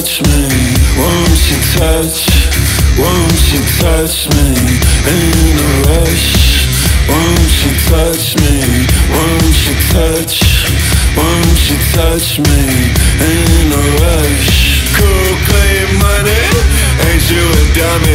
touch me? Won't you touch? Won't you touch me in a rush? Won't you touch me? Won't you touch? Won't you touch me in a rush? Cool, clean money, ain't you a dummy?